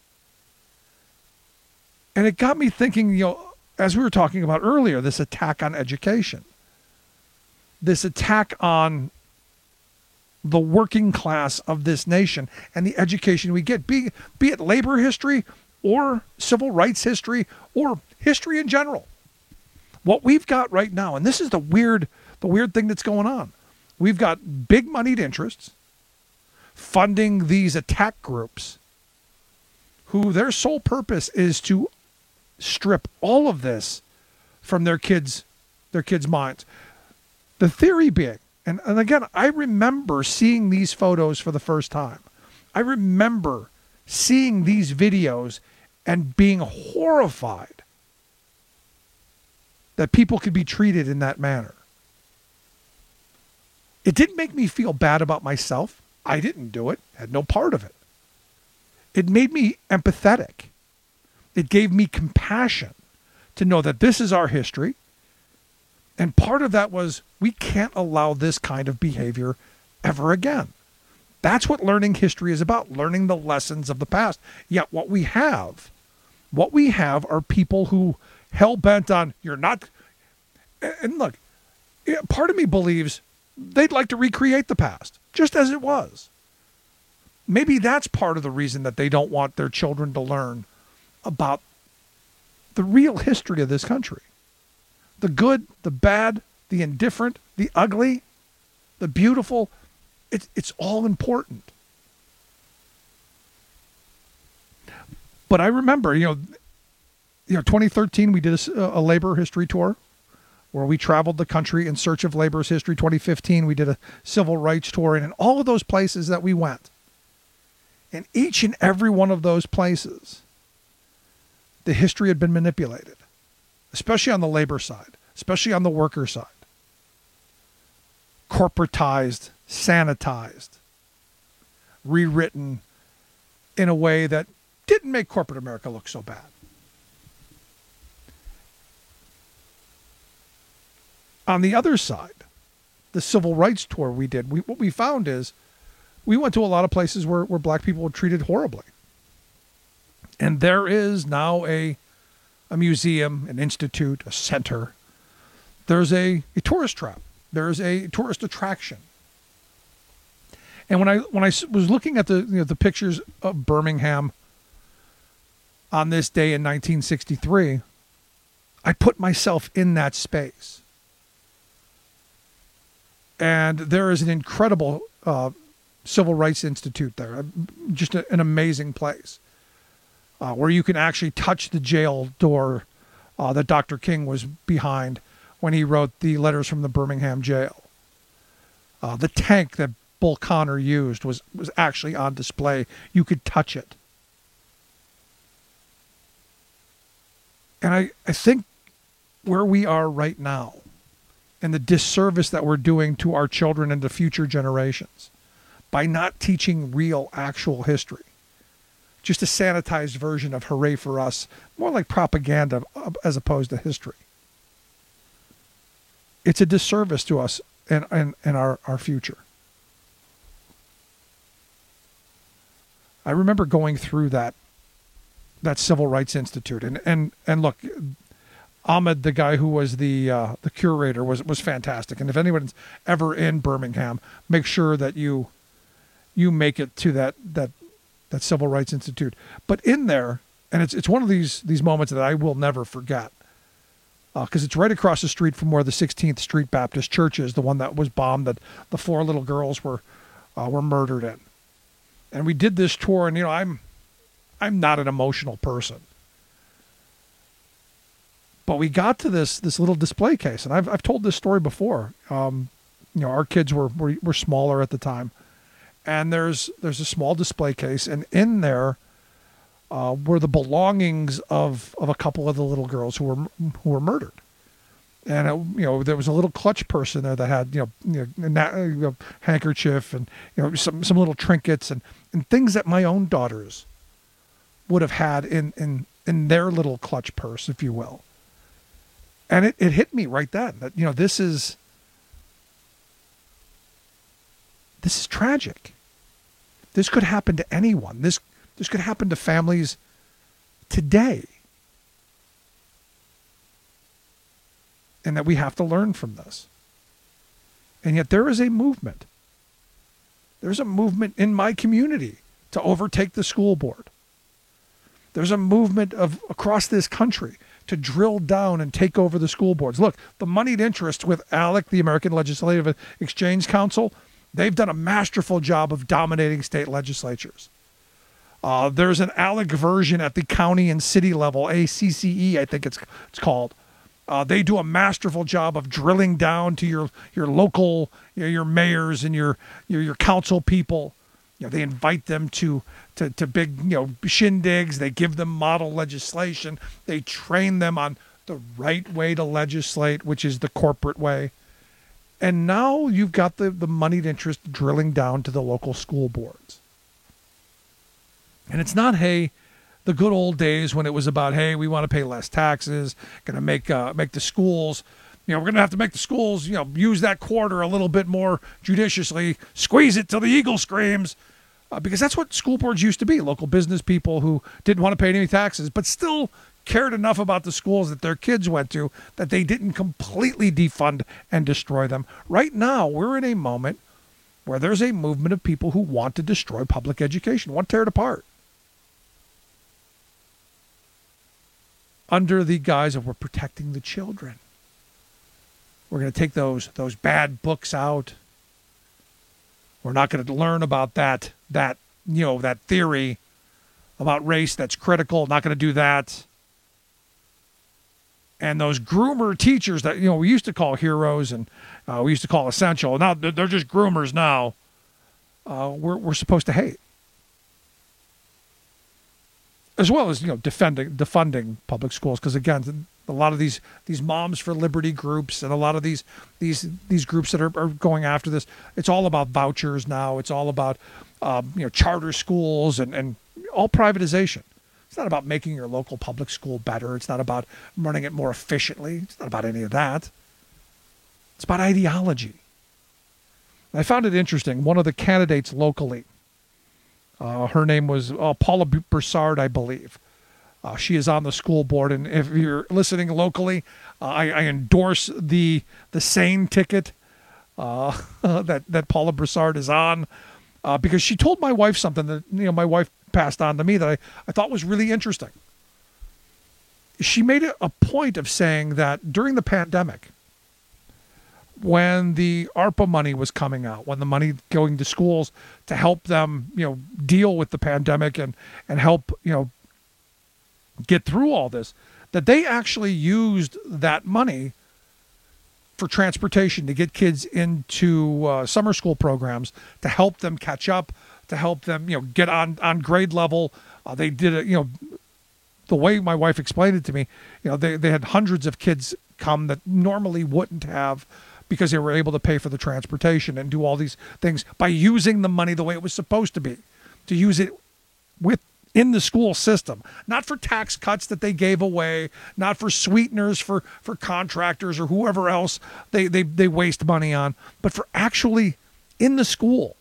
And it got me thinking, as we were talking about earlier, this attack on education, this attack on the working class of this nation and the education we get, be it labor history or civil rights history, or history in general. What we've got right now, and this is the weird thing that's going on. We've got big moneyed interests funding these attack groups who their sole purpose is to strip all of this from their kids' minds. The theory being, and again, I remember seeing these photos for the first time. I remember seeing these videos and being horrified that people could be treated in that manner. It didn't make me feel bad about myself. I didn't do it, had no part of it. It made me empathetic. It gave me compassion to know that this is our history. And part of that was we can't allow this kind of behavior ever again. That's what learning history is about, learning the lessons of the past. Yet what we have are people who hell-bent on, you're not, and look, part of me believes they'd like to recreate the past, just as it was. Maybe that's part of the reason that they don't want their children to learn about the real history of this country. The good, the bad, the indifferent, the ugly, the beautiful, it's all important. But I remember, 2013, we did a labor history tour where we traveled the country in search of labor's history. 2015, we did a civil rights tour. And in all of those places that we went, in each and every one of those places, the history had been manipulated, especially on the labor side, especially on the worker side. Corporatized, sanitized, rewritten in a way that didn't make corporate America look so bad. On the other side, the civil rights tour we did, what we found is we went to a lot of places where black people were treated horribly. And there is now a museum, an institute, a center. There's a tourist trap. There's a tourist attraction. And when I was looking at the pictures of Birmingham on this day in 1963, I put myself in that space. And there is an incredible civil rights institute there, just an amazing place where you can actually touch the jail door that Dr. King was behind when he wrote the letters from the Birmingham jail. The tank that Bull Connor used was actually on display. You could touch it. And I think where we are right now and the disservice that we're doing to our children and to future generations by not teaching real, actual history, just a sanitized version of hooray for us, more like propaganda as opposed to history. It's a disservice to us and our future. I remember going through that Civil Rights Institute and look, Ahmed, the guy who was the curator, was fantastic. And if anyone's ever in Birmingham, make sure that you make it to that Civil Rights Institute. But in there, and it's one of these moments that I will never forget, because it's right across the street from where the 16th Street Baptist Church is, the one that was bombed, that the 4 little girls were murdered in. And we did this tour, and I'm not an emotional person. But we got to this little display case, and I've told this story before. Our kids were smaller at the time, and there's a small display case, and in there were the belongings of a couple of the little girls who were murdered. And there was a little clutch purse in there that had a handkerchief and some little trinkets and things that my own daughters would have had in their little clutch purse, if you will. And it hit me right then that this is tragic. This could happen to anyone. This could happen to families today. And that we have to learn from this. And yet there is a movement. There's a movement in my community to overtake the school board. There's a movement across this country to drill down and take over the school boards. Look, the moneyed interest with ALEC, the American Legislative Exchange Council, they've done a masterful job of dominating state legislatures. There's an ALEC version at the county and city level, ACCE, I think it's called. They do a masterful job of drilling down to your local, your mayors and your council people. They invite them to big, shindigs. They give them model legislation. They train them on the right way to legislate, which is the corporate way. And now you've got the moneyed interest drilling down to the local school boards. And it's not, hey, the good old days when it was about, hey, we want to pay less taxes, going to make the schools, we're going to have to make the schools, use that quarter a little bit more judiciously, squeeze it till the eagle screams, because that's what school boards used to be, local business people who didn't want to pay any taxes, but still cared enough about the schools that their kids went to that they didn't completely defund and destroy them. Right now, we're in a moment where there's a movement of people who want to destroy public education, want to tear it apart. Under the guise of we're protecting the children. We're going to take those bad books out. We're not going to learn about that theory about race that's critical. Not going to do that. And those groomer teachers that we used to call heroes and we used to call essential. Now they're just groomers now. We're supposed to hate. As well as defunding public schools, because again, a lot of these Moms for Liberty groups and a lot of these groups that are going after this, it's all about vouchers now. It's all about charter schools and all privatization. It's not about making your local public school better. It's not about running it more efficiently. It's not about any of that. It's about ideology. I found it interesting. One of the candidates locally, her name was Paula Broussard, I believe. She is on the school board, and if you're listening locally, I endorse the SANE ticket that Paula Broussard is on, because she told my wife something that my wife passed on to me that I thought was really interesting. She made a point of saying that during the pandemic, when the ARPA money was coming out, when the money going to schools to help them, deal with the pandemic and help, get through all this, that they actually used that money for transportation to get kids into summer school programs to help them catch up, to help them, get on grade level. They did it, the way my wife explained it to me, they had hundreds of kids come that normally wouldn't have, because they were able to pay for the transportation and do all these things by using the money the way it was supposed to be, to use it in the school system, not for tax cuts that they gave away, not for sweeteners for contractors or whoever else they waste money on, but for actually in the school.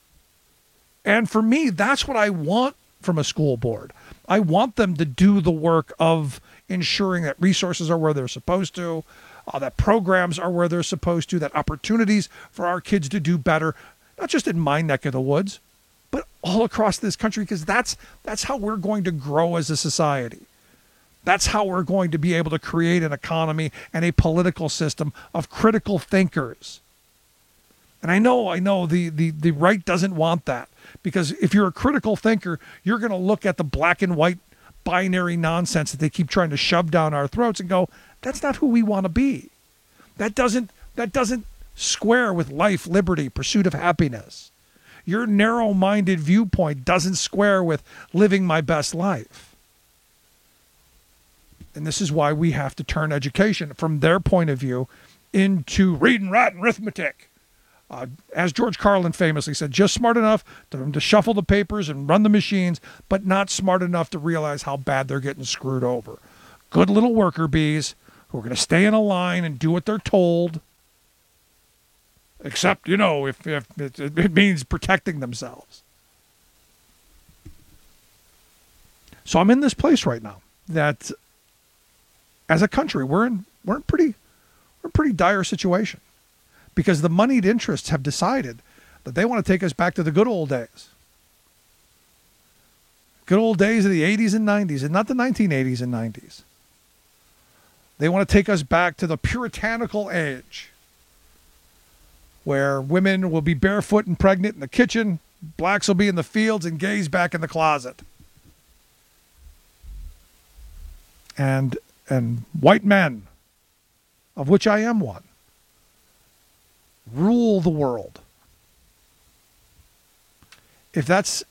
And for me, that's what I want from a school board. I want them to do the work of ensuring that resources are where they're supposed to, that programs are where they're supposed to, that opportunities for our kids to do better, not just in my neck of the woods, but all across this country, because that's how we're going to grow as a society. That's how we're going to be able to create an economy and a political system of critical thinkers. And I know the right doesn't want that, because if you're a critical thinker, you're going to look at the black and white binary nonsense that they keep trying to shove down our throats and go, that's not who we want to be. That doesn't square with life, liberty, pursuit of happiness. Your narrow-minded viewpoint doesn't square with living my best life. And this is why we have to turn education from their point of view into read and write and arithmetic. As George Carlin famously said, just smart enough to shuffle the papers and run the machines, but not smart enough to realize how bad they're getting screwed over. Good little worker bees who are going to stay in a line and do what they're told, except, if it means protecting themselves. So I'm in this place right now that, as a country, we're in pretty dire situation, because the moneyed interests have decided that they want to take us back to the good old days. Good old days of the 80s and 90s, and not the 1980s and 90s. They want to take us back to the puritanical age, where women will be barefoot and pregnant in the kitchen, blacks will be in the fields, and gays back in the closet. And white men, of which I am one, rule the world. If that's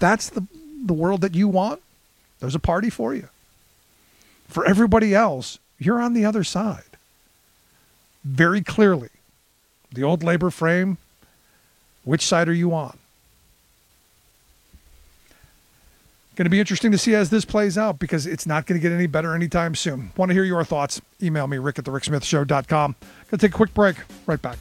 the world that you want, there's a party for you. For everybody else, you're on the other side. Very clearly. The old labor frame, which side are you on? Going to be interesting to see as this plays out because it's not going to get any better anytime soon. Want to hear your thoughts? Email me, rick@thericksmithshow.com. Going to take a quick break. Right back.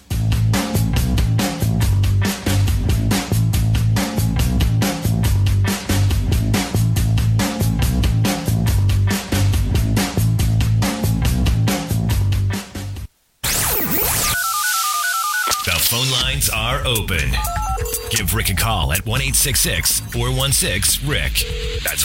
The phone lines are open. Give Rick a call at 1-866-416-RICK. That's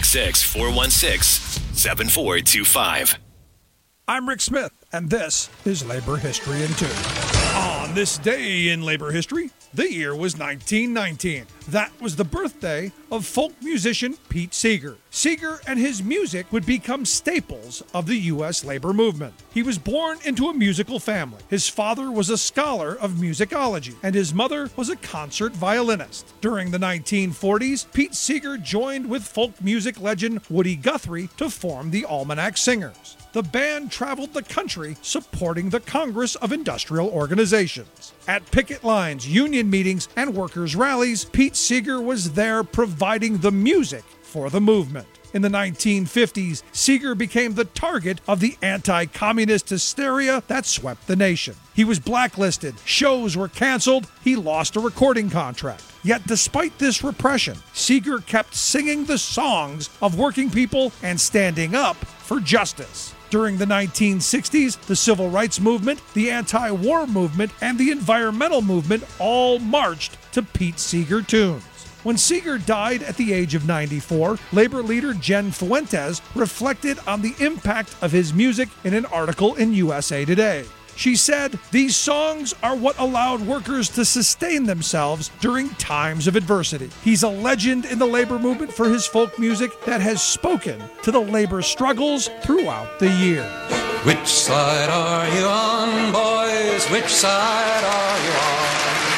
1-866-416-7425. I'm Rick Smith, and this is Labor History in 2. On this day in labor history, the year was 1919. That was the birthday of folk musician Pete Seeger. Seeger and his music would become staples of the U.S. labor movement. He was born into a musical family. His father was a scholar of musicology, and his mother was a concert violinist. During the 1940s, Pete Seeger joined with folk music legend Woody Guthrie to form the Almanac Singers. The band traveled the country supporting the Congress of Industrial Organizations. At picket lines, union meetings, and workers' rallies, Pete Seeger was there providing the music for the movement. In the 1950s, Seeger became the target of the anti-communist hysteria that swept the nation. He was blacklisted, shows were canceled, he lost a recording contract. Yet despite this repression, Seeger kept singing the songs of working people and standing up for justice. During the 1960s, the civil rights movement, the anti-war movement, and the environmental movement all marched to Pete Seeger tunes. When Seeger died at the age of 94, labor leader Jen Fuentes reflected on the impact of his music in an article in USA Today. She said, "These songs are what allowed workers to sustain themselves during times of adversity. He's a legend in the labor movement for his folk music that has spoken to the labor struggles throughout the year." Which side are you on, boys? Which side are you on?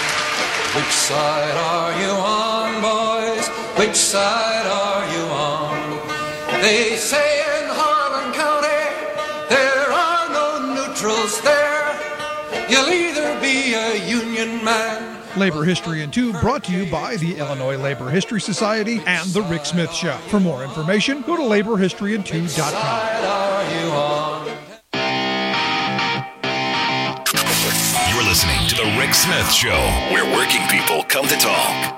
Which side are you on, boys? Which side are you on? They say in Harlan County there are no neutrals there. You'll either be a union man. Labor History in 2 brought to you by the Illinois Labor History Society and The Rick Smith Show. For more information, go to laborhistoryin2.com. You're listening to The Rick Smith Show, where working people come to talk.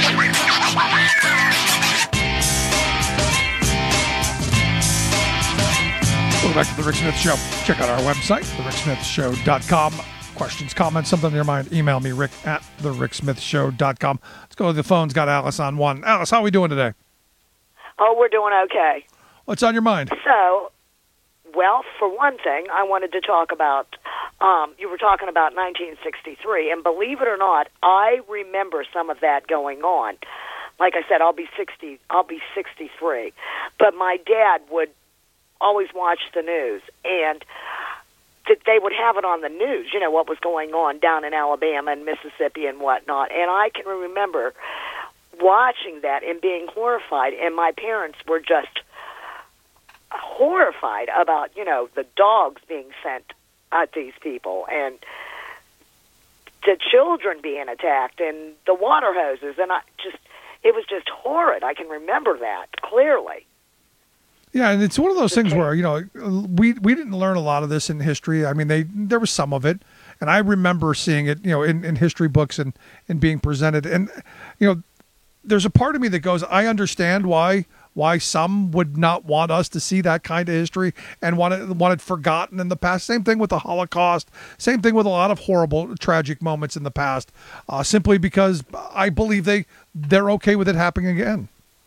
Welcome back to The Rick Smith Show. Check out our website, thericksmithshow.com. Questions, comments, something on your mind, email me, rick@thericksmithshow.com. Let's go to the phones. Got Alice on one. Alice, how are we doing today? Oh, we're doing okay. What's on your mind? So, well, for one thing, I wanted to talk about, you were talking about 1963, and believe it or not, I remember some of that going on. Like I said, I'll be 63. But my dad would always watch the news, and they would have it on the news, you know, what was going on down in Alabama and Mississippi and whatnot. And I can remember watching that and being horrified, and my parents were just horrified about, you know, the dogs being sent at these people and the children being attacked and the water hoses. And it was just horrid. I can remember that clearly. Yeah, and it's one of those things where, you know, we didn't learn a lot of this in history. I mean, there was some of it, and I remember seeing it, you know, in history books and being presented. And, you know, there's a part of me that goes, I understand why some would not want us to see that kind of history and want it forgotten in the past. Same thing with the Holocaust. Same thing with a lot of horrible, tragic moments in the past, simply because I believe they're okay with it happening again.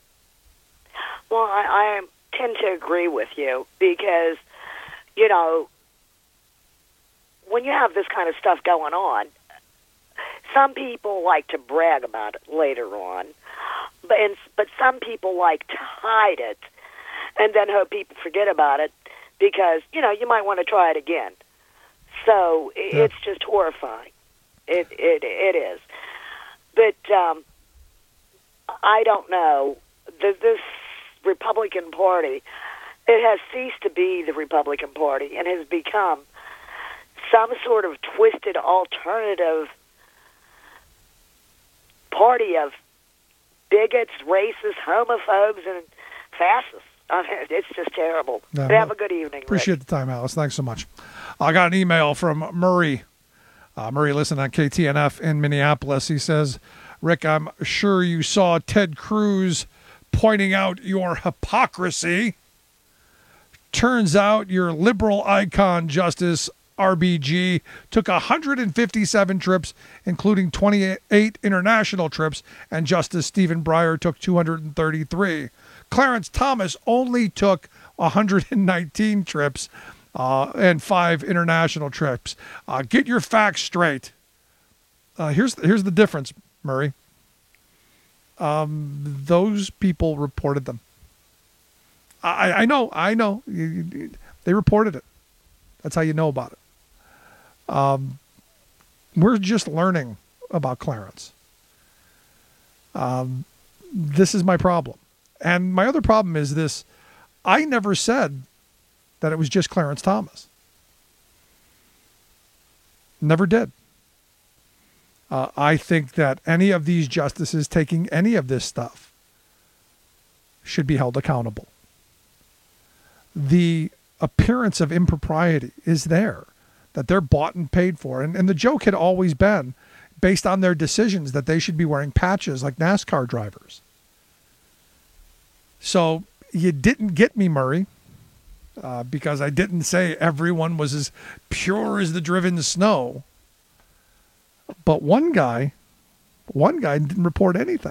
Well, I tend to agree with you because, you know, when you have this kind of stuff going on, some people like to brag about it later on, but some people like to hide it and then hope people forget about it because, you know, you might want to try it again. So it's just horrifying. It is. But I don't know. This Republican Party It has ceased to be the Republican Party and has become some sort of twisted alternative party of bigots, racists, homophobes, and fascists. I mean, it's just terrible. Yeah, Have a good evening, Appreciate the time, Alice. Thanks so much. I got an email from Murray. Murray listened on KTNF in Minneapolis. He says, Rick, I'm sure you saw Ted Cruz pointing out your hypocrisy. Turns out your liberal icon, Justice RBG, took 157 trips, including 28 international trips, and Justice Stephen Breyer took 233. Clarence Thomas only took 119 trips and 5 international trips. Get your facts straight. Here's the difference, Murray. Those people reported them. I know. They reported it. That's how you know about it. We're just learning about Clarence. This is my problem. And my other problem is this. I never said that it was just Clarence Thomas. Never did. I think that any of these justices taking any of this stuff should be held accountable. The appearance of impropriety is there, that they're bought and paid for. And the joke had always been, based on their decisions, that they should be wearing patches like NASCAR drivers. So you didn't get me, Murray, because I didn't say everyone was as pure as the driven snow. But one guy didn't report anything.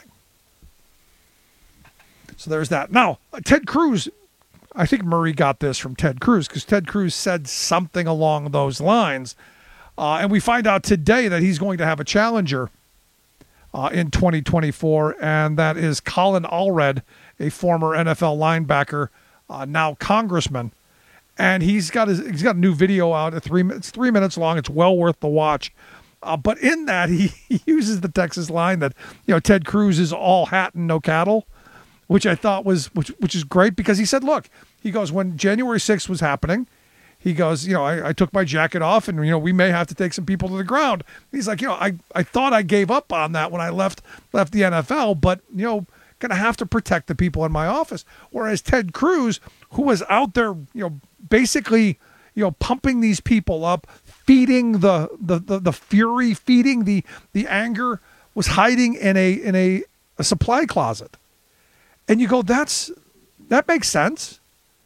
So there's that. Now, Ted Cruz, I think Murray got this from Ted Cruz, because Ted Cruz said something along those lines. And we find out today that he's going to have a challenger in 2024, and that is Colin Allred, a former NFL linebacker, now congressman. And he's got a new video out. It's 3 minutes long. It's well worth the watch. But in that, he uses the Texas line that, Ted Cruz is all hat and no cattle, which I thought which is great, because he said, look, he goes, when January 6th was happening, he goes, I took my jacket off, and, we may have to take some people to the ground. He's like, I thought I gave up on that when I left the NFL, but, going to have to protect the people in my office. Whereas Ted Cruz, who was out there, basically, pumping these people up, feeding the fury, feeding the anger, was hiding in a supply closet. And you go, that makes sense.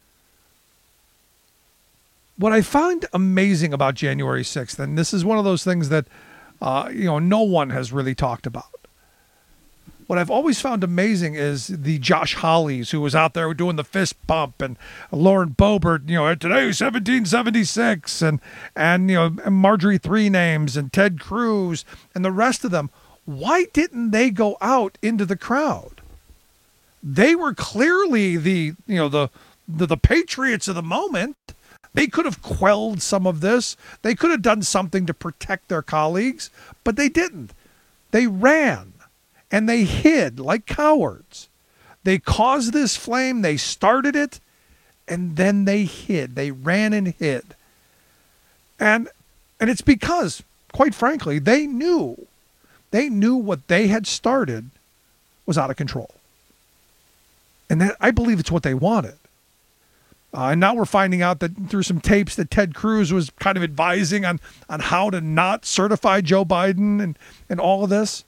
What I found amazing about January 6th, and this is one of those things that, no one has really talked about. What I've always found amazing is the Josh Hollies, who was out there doing the fist bump, and Lauren Boebert, today 1776, and Marjorie Three Names, and Ted Cruz, and the rest of them. Why didn't they go out into the crowd? They were clearly the patriots of the moment. They could have quelled some of this. They could have done something to protect their colleagues, but they didn't. They ran. And they hid like cowards. They caused this flame. They started it, and then they hid. They ran and hid. And it's because, quite frankly, they knew what they had started was out of control. And that, I believe it's what they wanted. And now we're finding out that through some tapes that Ted Cruz was kind of advising on how to not certify Joe Biden and all of this.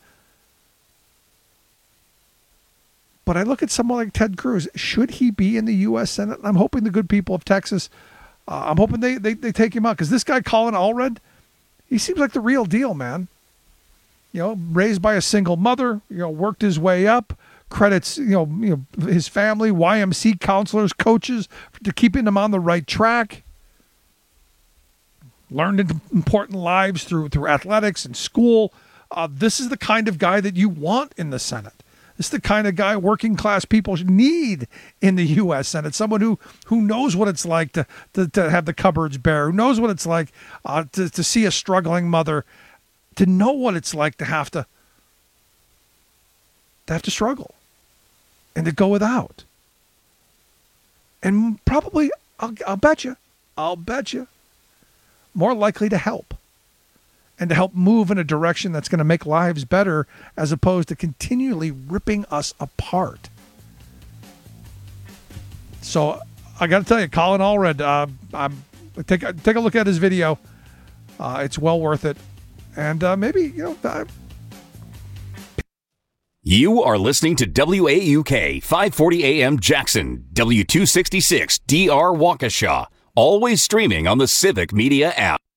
But I look at someone like Ted Cruz. Should he be in the U.S. Senate? I'm hoping the good people of Texas, I'm hoping they take him out. Because this guy, Colin Allred, he seems like the real deal, man. Raised by a single mother, worked his way up, credits, his family, YMC counselors, coaches, to keeping him on the right track. Learned important lives through athletics and school. This is the kind of guy that you want in the Senate. This is the kind of guy working class people need in the U.S. Senate. Someone who knows what it's like to have the cupboards bare, who knows what it's like to see a struggling mother, to know what it's like to have to struggle and to go without. and probably, I'll bet you, more likely to help. And to help move in a direction that's going to make lives better as opposed to continually ripping us apart. So I got to tell you, Colin Allred, take a look at his video. It's well worth it. And maybe, You are listening to WAUK 540 AM Jackson, W266 DR Waukesha, always streaming on the Civic Media app.